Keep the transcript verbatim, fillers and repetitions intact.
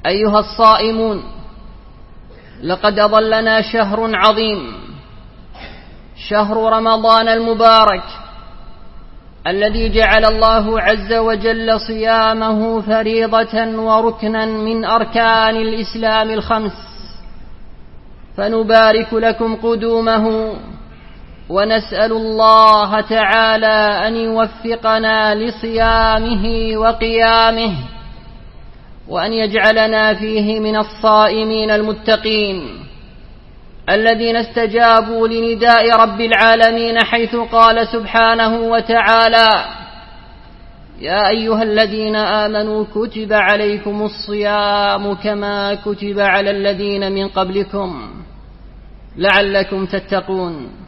أيها الصائمون، لقد أظلنا شهر عظيم، شهر رمضان المبارك، الذي جعل الله عز وجل صيامه فريضة وركنا من أركان الإسلام الخمس، فنبارك لكم قدومه، ونسأل الله تعالى أن يوفقنا لصيامه وقيامه، وأن يجعلنا فيه من الصائمين المتقين الذين استجابوا لنداء رب العالمين، حيث قال سبحانه وتعالى: يا أيها الذين آمنوا كتب عليكم الصيام كما كتب على الذين من قبلكم لعلكم تتقون.